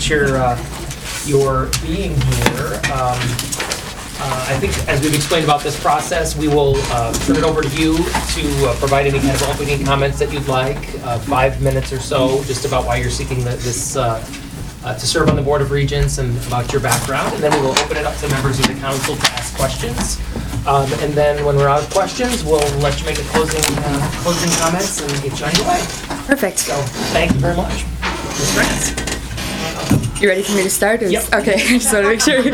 appreciate your being here. I think as we've explained about this process, we will turn it over to you to provide any kind of opening comments that you'd like, 5 minutes or so, just about why you're seeking this to serve on the Board of Regents and about your background. And then we will open it up to members of the council to ask questions. And then when we're out of questions, we'll let you make a closing comments and get you on your way. Perfect. So thank you very much. Ms. France. You ready for me to start? Yep. Okay, I just want to make sure.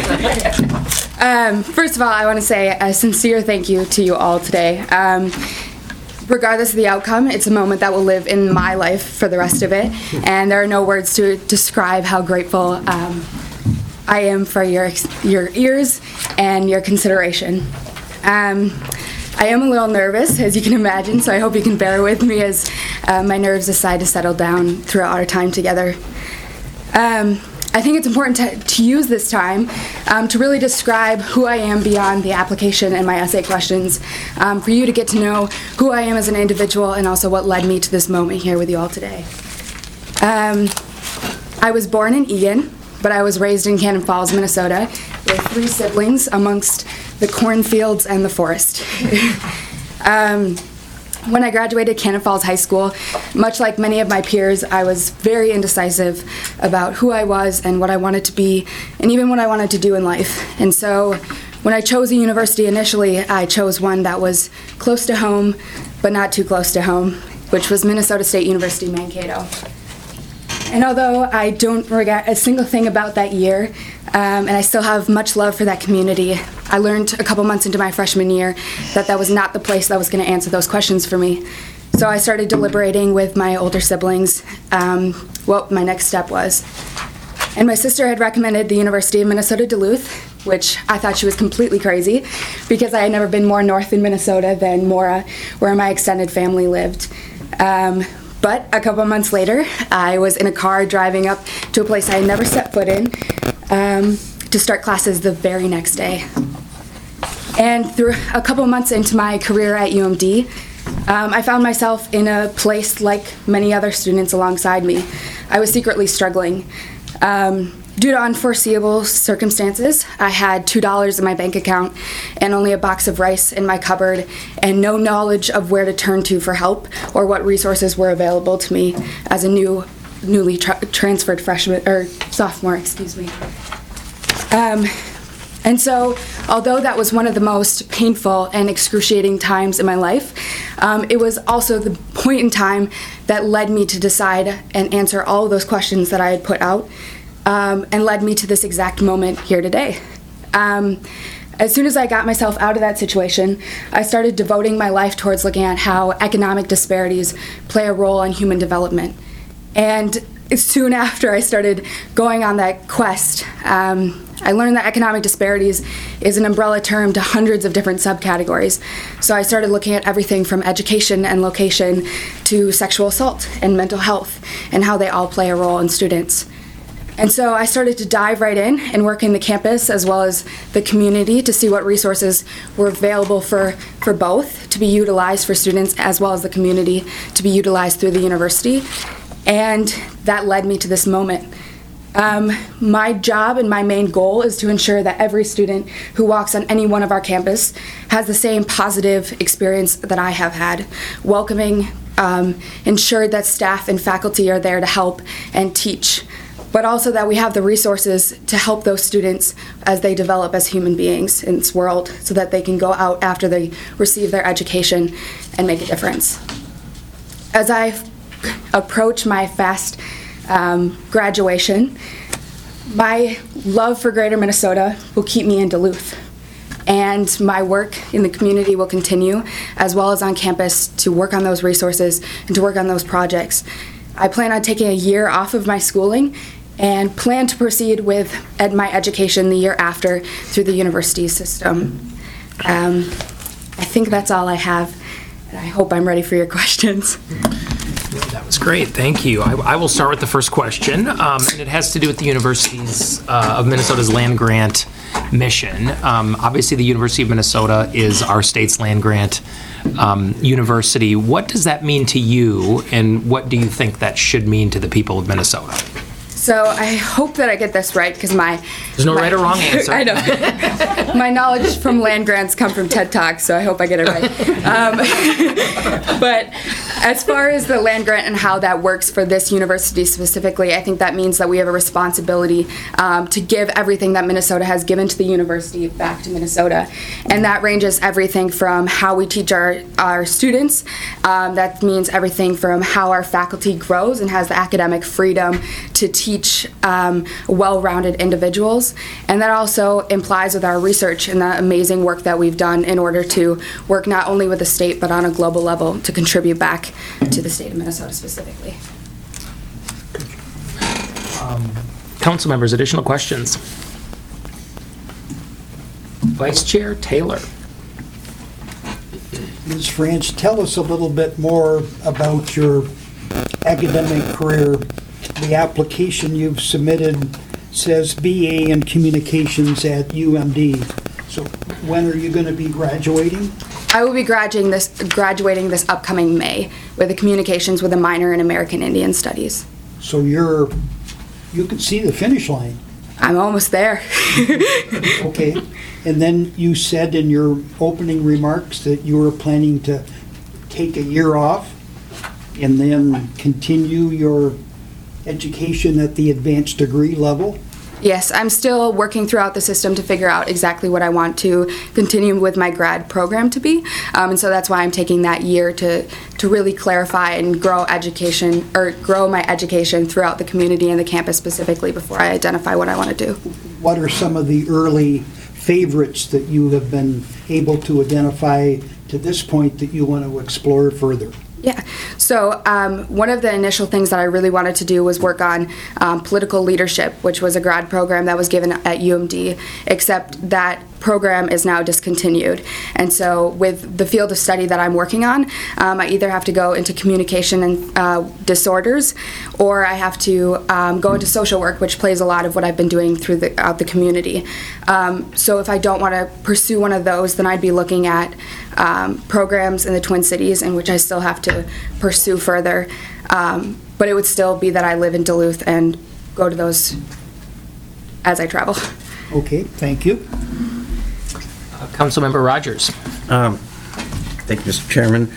First of all, I want to say a sincere thank you to you all today. Regardless of the outcome, it's a moment that will live in my life for the rest of it, and there are no words to describe how grateful I am for your ears and your consideration. I am a little nervous, as you can imagine, so I hope you can bear with me as my nerves decide to settle down throughout our time together. I think it's important to use this time to really describe who I am beyond the application and my essay questions, for you to get to know who I am as an individual and also what led me to this moment here with you all today. I was born in Eagan, but I was raised in Cannon Falls, Minnesota, with 3 siblings amongst the cornfields and the forest. When I graduated Cannon Falls High School, much like many of my peers, I was very indecisive about who I was and what I wanted to be, and even what I wanted to do in life. And so when I chose a university initially, I chose one that was close to home, but not too close to home, which was Minnesota State University, Mankato. And although I don't regret a single thing about that year, and I still have much love for that community, I learned a couple months into my freshman year that was not the place that was going to answer those questions for me. So I started deliberating with my older siblings what my next step was. And my sister had recommended the University of Minnesota Duluth, which I thought she was completely crazy because I had never been more north in Minnesota than Mora, where my extended family lived. But a couple months later, I was in a car driving up to a place I had never set foot in to start classes the very next day. And through a couple months into my career at UMD, I found myself in a place like many other students alongside me. I was secretly struggling. Due to unforeseeable circumstances, I had $2 in my bank account and only a box of rice in my cupboard and no knowledge of where to turn to for help or what resources were available to me as a newly transferred sophomore, And so, although that was one of the most painful and excruciating times in my life, it was also the point in time that led me to decide and answer all of those questions that I had put out, and led me to this exact moment here today. As soon as I got myself out of that situation, I started devoting my life towards looking at how economic disparities play a role in human development. And soon after I started going on that quest, I learned that economic disparities is an umbrella term to hundreds of different subcategories. So I started looking at everything from education and location to sexual assault and mental health and how they all play a role in students. And so I started to dive right in and work in the campus as well as the community to see what resources were available for both to be utilized for students as well as the community to be utilized through the university. And that led me to this moment. My job and my main goal is to ensure that every student who walks on any one of our campus has the same positive experience that I have had, welcoming, ensured that staff and faculty are there to help and teach, but also that we have the resources to help those students as they develop as human beings in this world so that they can go out after they receive their education and make a difference. As I approach my fast graduation, my love for Greater Minnesota will keep me in Duluth, and my work in the community will continue as well as on campus to work on those resources and to work on those projects. I plan on taking a year off of my schooling and plan to proceed with my education the year after through the university system. I think that's all I have, and I hope I'm ready for your questions. That was great. Thank you. I will start with the first question, and it has to do with the Universities of Minnesota's land grant mission. Obviously, the University of Minnesota is our state's land grant university. What does that mean to you, and what do you think that should mean to the people of Minnesota? So I hope that I get this right because There's no right or wrong answer. I know. My knowledge from land grants come from TED Talks, so I hope I get it right. But as far as the land grant and how that works for this university specifically, I think that means that we have a responsibility to give everything that Minnesota has given to the university back to Minnesota. And that ranges everything from how we teach our students. That means everything from how our faculty grows and has the academic freedom to teach well-rounded individuals. And that also implies with our research and the amazing work that we've done in order to work not only with the state but on a global level to contribute back to the state of Minnesota specifically. Council members, additional questions? Vice Chair Taylor. Ms. France, tell us a little bit more about your academic career. The application you've submitted says BA in Communications at UMD. So when are you going to be graduating? I will be graduating this upcoming May with a communications with a minor in American Indian Studies. So you can see the finish line. I'm almost there. Okay. And then you said in your opening remarks that you were planning to take a year off and then continue your education at the advanced degree level? Yes, I'm still working throughout the system to figure out exactly what I want to continue with my grad program to be. And so that's why I'm taking that year to really clarify and grow my education throughout the community and the campus specifically before I identify what I want to do. What are some of the early favorites that you have been able to identify to this point that you want to explore further? Yeah. So one of the initial things that I really wanted to do was work on political leadership, which was a grad program that was given at UMD, except that program is now discontinued. And so with the field of study that I'm working on, I either have to go into communication and disorders, or I have to go into social work, which plays a lot of what I've been doing throughout the community. So if I don't want to pursue one of those, then I'd be looking at programs in the Twin Cities, in which I still have to pursue further. But it would still be that I live in Duluth and go to those as I travel. Okay, thank you. Councilmember Rogers. Thank you, Mr. Chairman.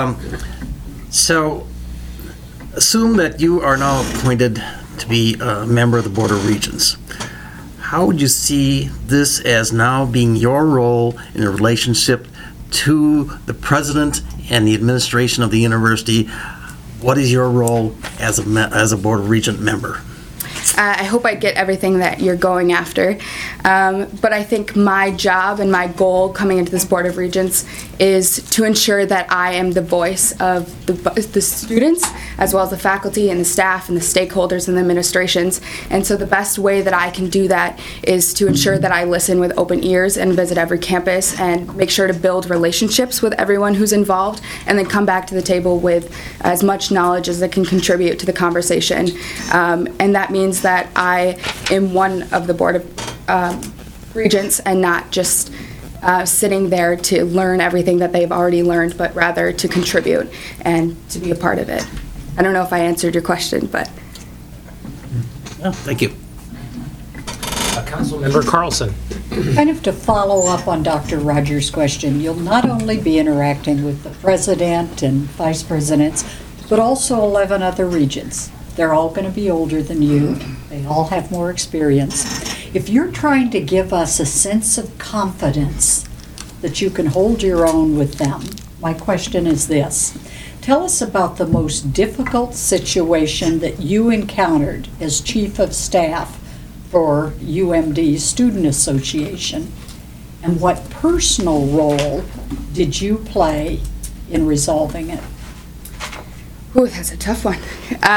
So, assume that you are now appointed to be a member of the Board of Regents. How would you see this as now being your role in a relationship to the president and the administration of the university? What is your role as a Board of Regent member? I hope I get everything that you're going after. But I think my job and my goal coming into this Board of Regents is to ensure that I am the voice of the students, as well as the faculty and the staff and the stakeholders and the administrations. And so the best way that I can do that is to ensure that I listen with open ears and visit every campus and make sure to build relationships with everyone who's involved, and then come back to the table with as much knowledge as it can contribute to the conversation. And that means that I am one of the Board of Regents and not just sitting there to learn everything that they've already learned, but rather to contribute and to be a part of it. I don't know if I answered your question, but. Oh, thank you. Councilmember Carlson. Kind of to follow up on Dr. Rogers' question, you'll not only be interacting with the president and vice presidents, but also 11 other regents. They're all going to be older than you. They all have more experience. If you're trying to give us a sense of confidence that you can hold your own with them, my question is this. Tell us about the most difficult situation that you encountered as Chief of Staff for UMD Student Association, and what personal role did you play in resolving it? Ooh, that's a tough one.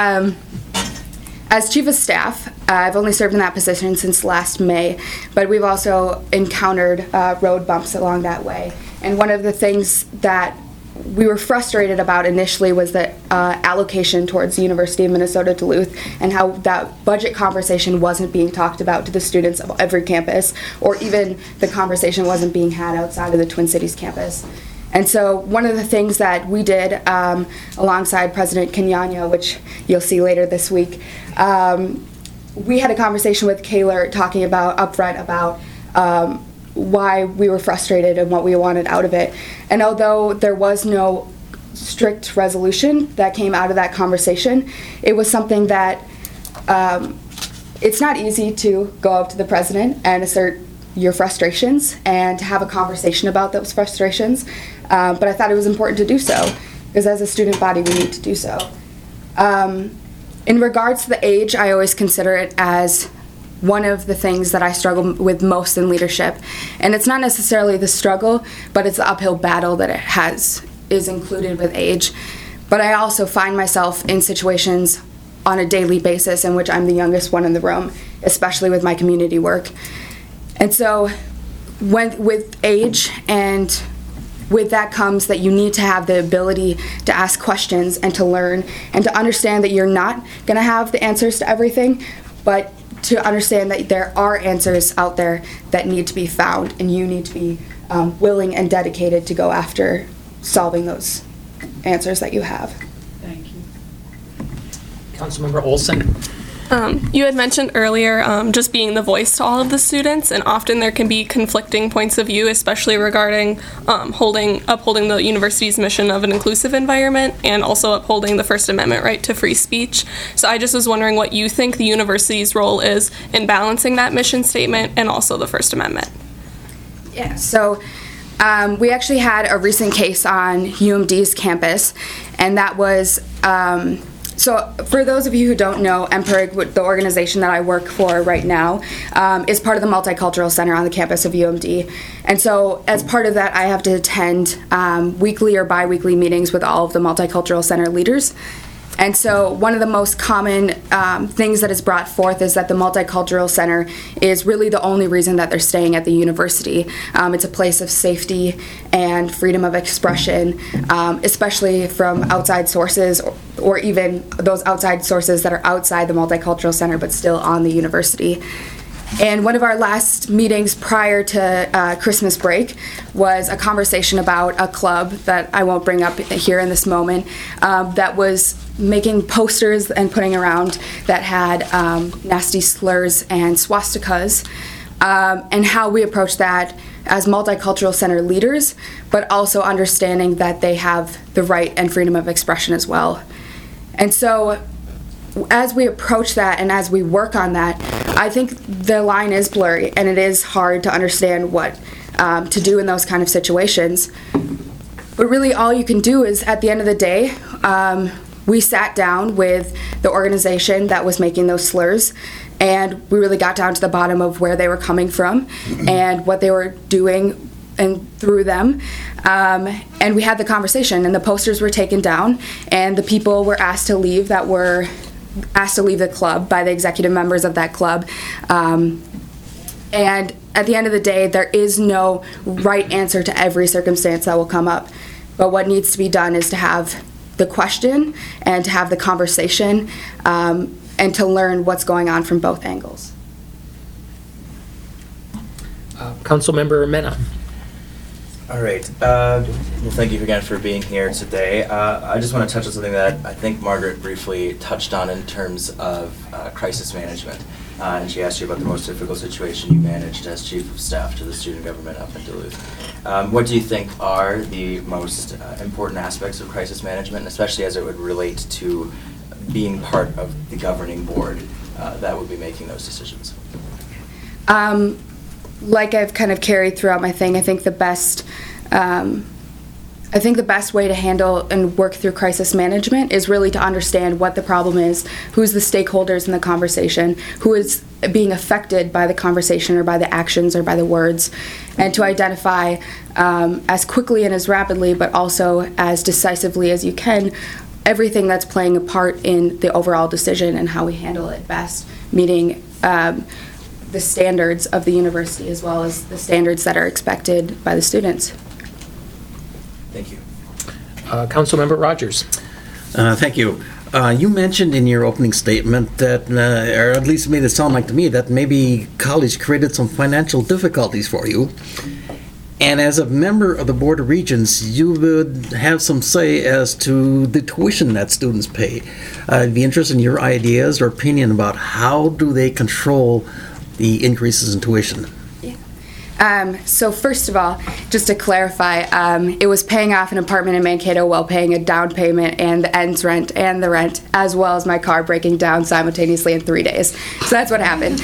As Chief of Staff, I've only served in that position since last May, but we've also encountered road bumps along that way. And one of the things that we were frustrated about initially was the allocation towards the University of Minnesota Duluth, and how that budget conversation wasn't being talked about to the students of every campus, or even the conversation wasn't being had outside of the Twin Cities campus. And so one of the things that we did alongside President Kenyanya, which you'll see later this week, we had a conversation with Kaylor talking about upfront about why we were frustrated and what we wanted out of it. And although there was no strict resolution that came out of that conversation, it was something that it's not easy to go up to the president and assert your frustrations and to have a conversation about those frustrations. But I thought it was important to do so because as a student body we need to do so. In regards to the age, I always consider it as one of the things that I struggle with most in leadership. And it's not necessarily the struggle, but it's the uphill battle that is included with age. But I also find myself in situations on a daily basis in which I'm the youngest one in the room, especially with my community work. And so with age and with that comes that you need to have the ability to ask questions and to learn and to understand that you're not going to have the answers to everything, but to understand that there are answers out there that need to be found and you need to be willing and dedicated to go after solving those answers that you have. Thank you. Councilmember Olson. You had mentioned earlier just being the voice to all of the students, and often there can be conflicting points of view, especially regarding upholding the university's mission of an inclusive environment and also upholding the First Amendment right to free speech. So I just was wondering what you think the university's role is in balancing that mission statement and also the First Amendment. Yeah, so we actually had a recent case on UMD's campus, and that was so for those of you who don't know, MPIRG, the organization that I work for right now, is part of the Multicultural Center on the campus of UMD. And so as part of that, I have to attend weekly or bi-weekly meetings with all of the Multicultural Center leaders. And so one of the most common things that is brought forth is that the Multicultural Center is really the only reason that they're staying at the university. It's a place of safety and freedom of expression, especially from outside sources or even those outside sources that are outside the Multicultural Center but still on the university. And one of our last meetings prior to Christmas break was a conversation about a club that I won't bring up here in this moment that was making posters and putting around that had nasty slurs and swastikas, and how we approach that as Multicultural Center leaders, but also understanding that they have the right and freedom of expression as well. And so as we approach that and as we work on that, I think the line is blurry and it is hard to understand what to do in those kind of situations. But really all you can do is, at the end of the day, we sat down with the organization that was making those slurs, and we really got down to the bottom of where they were coming from and what they were doing and through them. And we had the conversation, and the posters were taken down, and the people were asked to leave that were asked to leave the club by the executive members of that club. And at the end of the day, there is no right answer to every circumstance that will come up. But what needs to be done is to have the question and to have the conversation and to learn what's going on from both angles. Councilmember Mena. All right. Well, thank you again for being here today. I just want to touch on something that I think Margaret briefly touched on in terms of crisis management. And she asked you about the most difficult situation you managed as chief of staff to the student government up in Duluth. What do you think are the most important aspects of crisis management, especially as it would relate to being part of the governing board that would be making those decisions? Like I've kind of carried throughout my thing, I think the best way to handle and work through crisis management is really to understand what the problem is, who's the stakeholders in the conversation, who is being affected by the conversation or by the actions or by the words, and to identify as quickly and as rapidly, but also as decisively as you can, everything that's playing a part in the overall decision and how we handle it best, meeting the standards of the university as well as the standards that are expected by the students. Thank you. Councilmember Rogers. Thank you. You mentioned in your opening statement that, or at least made it sound like to me, that maybe college created some financial difficulties for you. And as a member of the Board of Regents, you would have some say as to the tuition that students pay. I'd be interested in your ideas or opinion about how do they control the increases in tuition. So first of all, just to clarify, it was paying off an apartment in Mankato while paying a down payment and the ends rent and the rent, as well as my car breaking down simultaneously in 3 days. So that's what happened.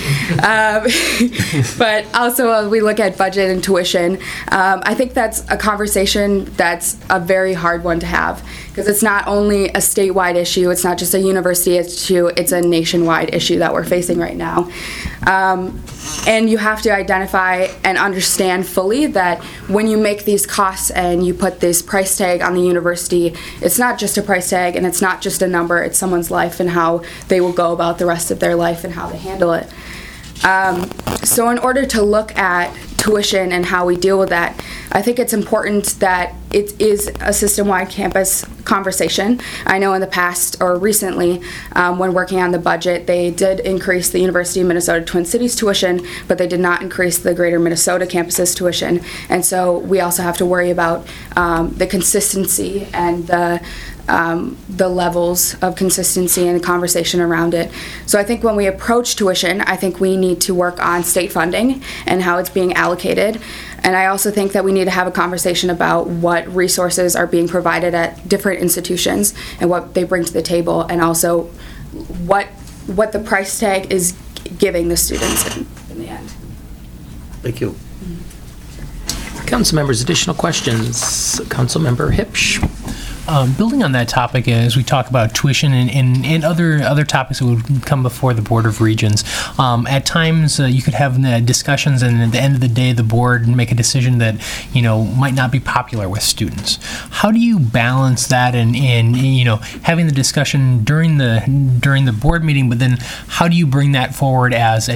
But also, we look at budget and tuition. I think that's a conversation that's a very hard one to have, because it's not only a statewide issue, it's not just a university issue, it's a nationwide issue that we're facing right now. And you have to identify and understand fully that when you make these costs and you put this price tag on the university, it's not just a price tag and it's not just a number, it's someone's life and how they will go about the rest of their life and how they handle it. So in order to look at tuition and how we deal with that, I think it's important that it is a system-wide campus conversation. I know in the past or recently, when working on the budget, they did increase the University of Minnesota Twin Cities tuition, but they did not increase the Greater Minnesota campus's tuition. And so we also have to worry about the consistency and the levels of consistency and the conversation around it. So I think when we approach tuition, I think we need to work on state funding and how it's being allocated. And I also think that we need to have a conversation about what resources are being provided at different institutions and what they bring to the table, and also what the price tag is giving the students in the end. Thank you. Council members, additional questions? Councilmember Hipsch. Building on that topic, as we talk about tuition and other topics that would come before the Board of Regents, at times you could have discussions, and at the end of the day, the board make a decision that might not be popular with students. How do you balance that and having the discussion during the board meeting, but then how do you bring that forward as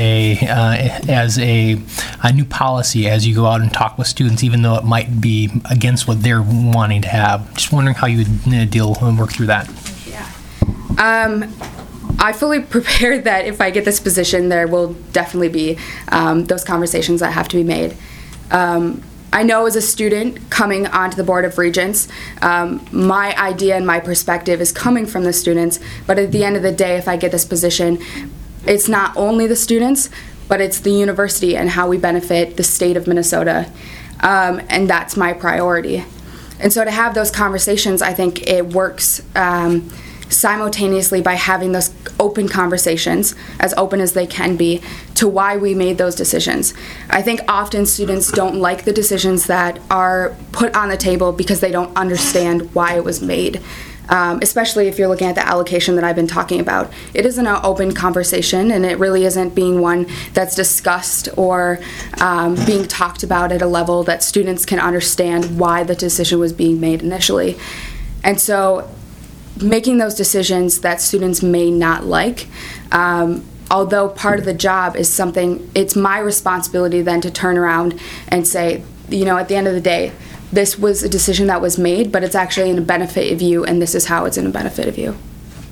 a new policy as you go out and talk with students, even though it might be against what they're wanting to have? Just wondering how you would deal and work through that. Yeah. I fully prepared that if I get this position, there will definitely be those conversations that have to be made. I know as a student coming onto the Board of Regents, my idea and my perspective is coming from the students, but at the end of the day, if I get this position, it's not only the students, but it's the university and how we benefit the state of Minnesota, and that's my priority. And so to have those conversations, I think it works simultaneously by having those open conversations, as open as they can be, to why we made those decisions. I think often students don't like the decisions that are put on the table because they don't understand why it was made. Especially if you're looking at the allocation that I've been talking about. It isn't an open conversation, and it really isn't being one that's discussed or being talked about at a level that students can understand why the decision was being made initially. And so making those decisions that students may not like, although part of the job is something, it's my responsibility then to turn around and say, at the end of the day, this was a decision that was made, but it's actually in the benefit of you, and this is how it's in the benefit of you.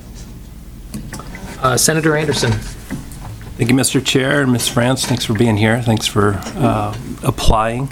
Senator Anderson. Thank you, Mr. Chair, and Ms. France. Thanks for being here. Thanks for applying.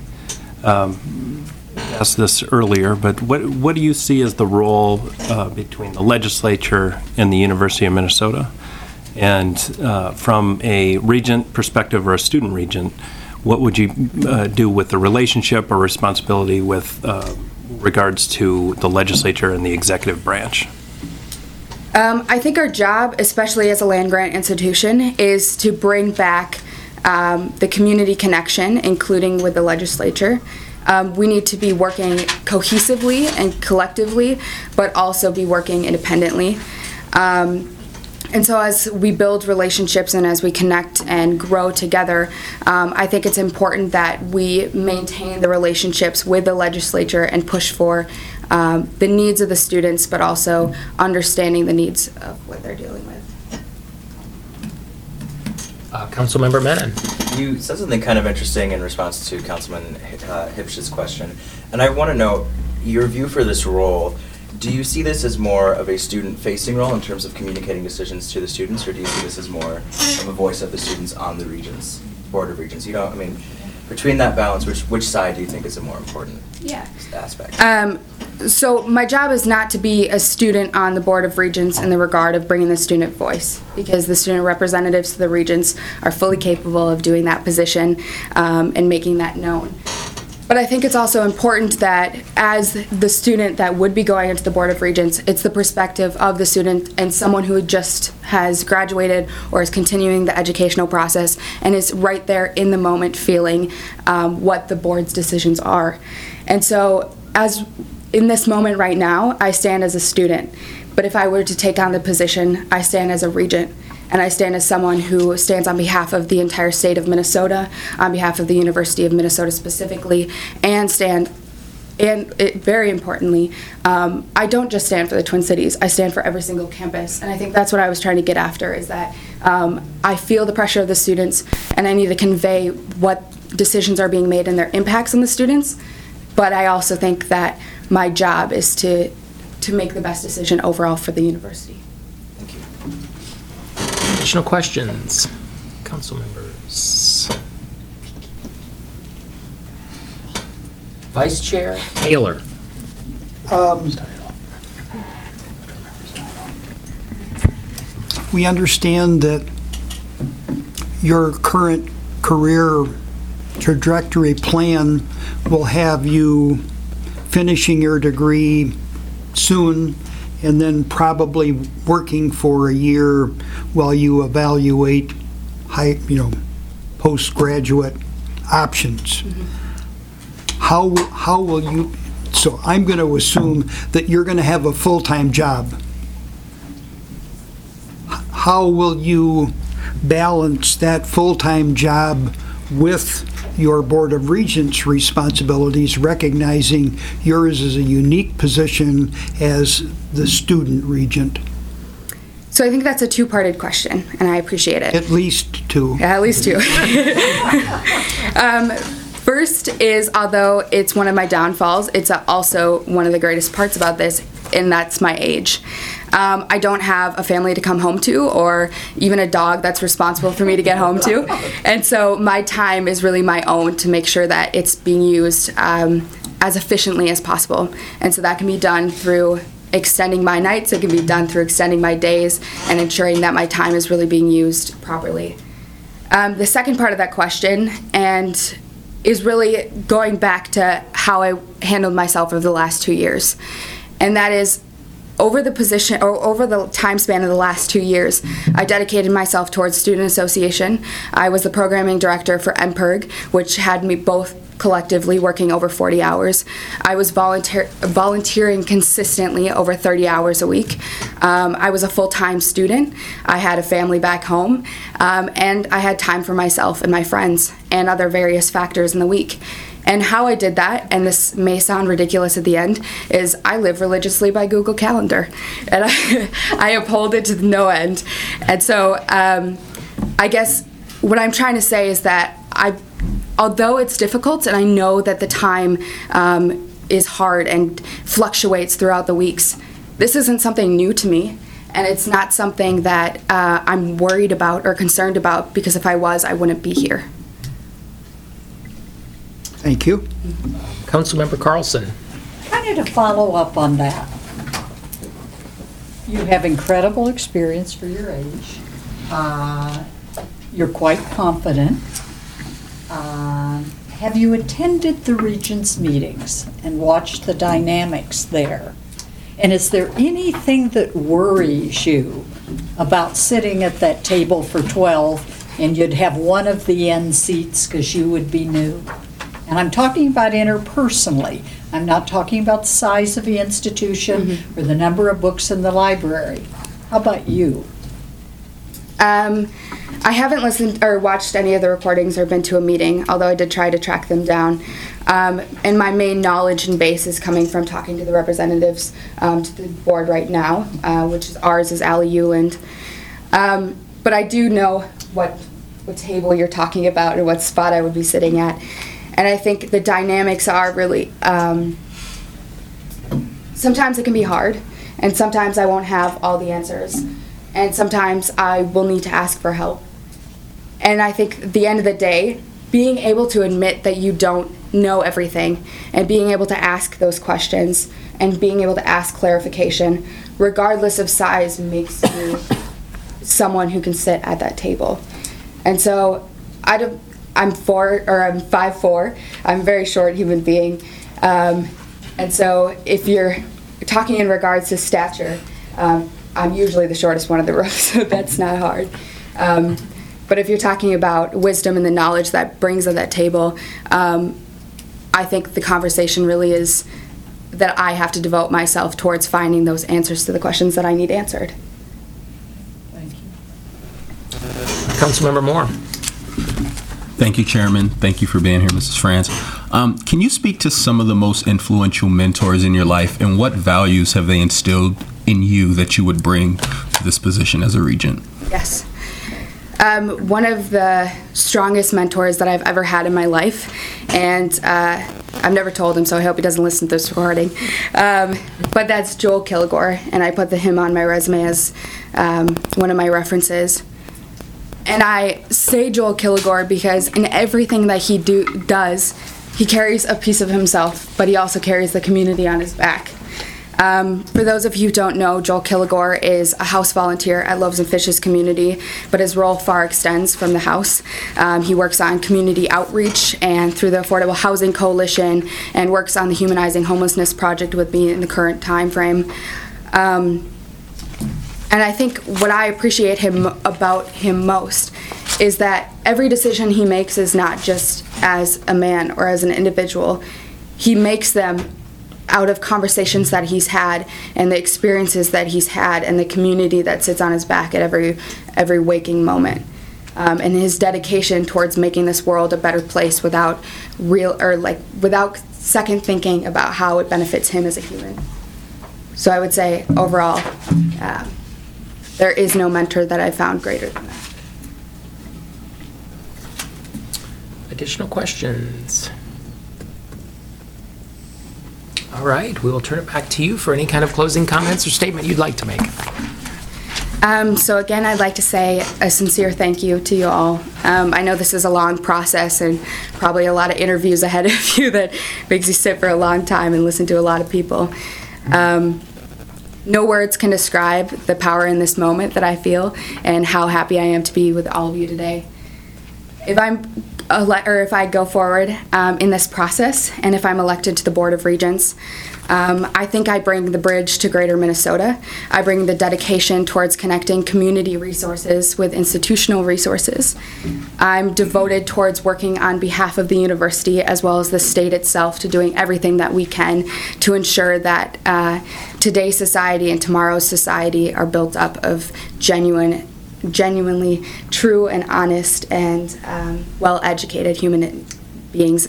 Asked this earlier, but what do you see as the role between the legislature and the University of Minnesota? And from a regent perspective or a student regent, what would you do with the relationship or responsibility with regards to the legislature and the executive branch? I think our job, especially as a land-grant institution, is to bring back the community connection, including with the legislature. We need to be working cohesively and collectively, but also be working independently. And so as we build relationships and as we connect and grow together, I think it's important that we maintain the relationships with the legislature and push for the needs of the students, but also understanding the needs of what they're dealing with. Councilmember Menon. You said something kind of interesting in response to Councilman Hipsch's question, and I want to know your view for this role. Do you see this as more of a student-facing role in terms of communicating decisions to the students, or do you see this as more of a voice of the students on the Regents, Board of Regents? between that balance, which side do you think is a more important aspect? So my job is not to be a student on the Board of Regents in the regard of bringing the student voice, because the student representatives to the regents are fully capable of doing that position and making that known. But I think it's also important that as the student that would be going into the Board of Regents, it's the perspective of the student and someone who just has graduated or is continuing the educational process and is right there in the moment feeling what the board's decisions are. And so as in this moment right now, I stand as a student, but if I were to take on the position, I stand as a regent, and I stand as someone who stands on behalf of the entire state of Minnesota, on behalf of the University of Minnesota specifically, and very importantly, I don't just stand for the Twin Cities, I stand for every single campus, and I think that's what I was trying to get after, is that I feel the pressure of the students, and I need to convey what decisions are being made and their impacts on the students, but I also think that my job is to make the best decision overall for the university. Thank you. Additional questions? Council members? Vice Chair Taylor. We understand that your current career trajectory plan will have you finishing your degree soon and then probably working for a year while you evaluate postgraduate options. How will you, so I'm going to assume that you're going to have a full-time job. How will you balance that full-time job with your Board of Regents responsibilities, recognizing yours is a unique position as the student regent? So I think that's a two-parted question, and I appreciate it. At least two. Yeah, at least two. First is, although it's one of my downfalls, it's also one of the greatest parts about this, and that's my age. I don't have a family to come home to, or even a dog that's responsible for me to get home to. And so my time is really my own to make sure that it's being used as efficiently as possible. And so that can be done through extending my nights, it can be done through extending my days, and ensuring that my time is really being used properly. The second part of that question, and is really going back to how I handled myself over the last 2 years. And that is, over the time span of the last 2 years, I dedicated myself towards student association. I was the programming director for MPIRG, which had me both collectively working over 40 hours. I was volunteering consistently over 30 hours a week. I was a full-time student. I had a family back home, and I had time for myself and my friends and other various factors in the week. And how I did that, and this may sound ridiculous at the end, is I live religiously by Google Calendar, and I uphold it to no end. And so I guess what I'm trying to say is that although it's difficult, and I know that the time is hard and fluctuates throughout the weeks, this isn't something new to me, and it's not something that I'm worried about or concerned about, because if I was, I wouldn't be here. Thank you. Councilmember Carlson. Kind of to follow up on that. You have incredible experience for your age. You're quite confident. Have you attended the Regents meetings and watched the dynamics there? And is there anything that worries you about sitting at that table for 12 and you'd have one of the end seats because you would be new? And I'm talking about interpersonally. I'm not talking about the size of the institution or the number of books in the library. How about you? I haven't listened or watched any of the recordings or been to a meeting, although I did try to track them down. And my main knowledge and base is coming from talking to the representatives to the board right now, which is ours is Allie Euland. But I do know what table you're talking about or what spot I would be sitting at. And I think the dynamics are really, sometimes it can be hard, and sometimes I won't have all the answers, and sometimes I will need to ask for help. And I think at the end of the day, being able to admit that you don't know everything and being able to ask those questions and being able to ask clarification, regardless of size, makes you someone who can sit at that table. And so I'm 5'4". I'm a very short human being. And so if you're talking in regards to stature, I'm usually the shortest one in the room, so that's not hard. But if you're talking about wisdom and the knowledge that brings to that table, I think the conversation really is that I have to devote myself towards finding those answers to the questions that I need answered. Thank you. Councilmember Moore. Thank you, Chairman. Thank you for being here, Mrs. France. Can you speak to some of the most influential mentors in your life, and what values have they instilled in you that you would bring to this position as a regent? Yes. One of the strongest mentors that I've ever had in my life, and I've never told him, so I hope he doesn't listen to this recording, but that's Joel Kilgore, and I put him on my resume as one of my references. And I say Joel Kilgore because in everything that he does, he carries a piece of himself, but he also carries the community on his back. For those of you who don't know, Joel Kilgore is a house volunteer at Loaves and Fishes community, but his role far extends from the house. He works on community outreach and through the Affordable Housing Coalition, and works on the Humanizing Homelessness Project with me in the current time frame. And I think what I appreciate about him most is that every decision he makes is not just as a man or as an individual. He makes them out of conversations that he's had and the experiences that he's had and the community that sits on his back at every waking moment. And his dedication towards making this world a better place without second thinking about how it benefits him as a human. So I would say overall, there is no mentor that I've found greater than that. Additional questions? All right, we will turn it back to you for any kind of closing comments or statement you'd like to make. So again, I'd like to say a sincere thank you to you all. I know this is a long process and probably a lot of interviews ahead of you that makes you sit for a long time and listen to a lot of people. No words can describe the power in this moment that I feel and how happy I am to be with all of you today. If I go forward in this process, and if I'm elected to the Board of Regents, I think I bring the bridge to Greater Minnesota. I bring the dedication towards connecting community resources with institutional resources. I'm devoted towards working on behalf of the university as well as the state itself to doing everything that we can to ensure that today's society and tomorrow's society are built up of genuinely true and honest and well-educated human beings.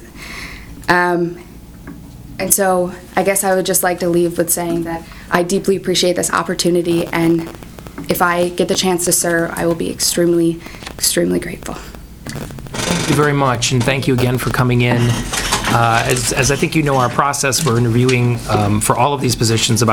And so I guess I would just like to leave with saying that I deeply appreciate this opportunity, and if I get the chance to serve, I will be extremely, extremely grateful. Thank you very much, and thank you again for coming in. As I think you know our process, we're interviewing for all of these positions about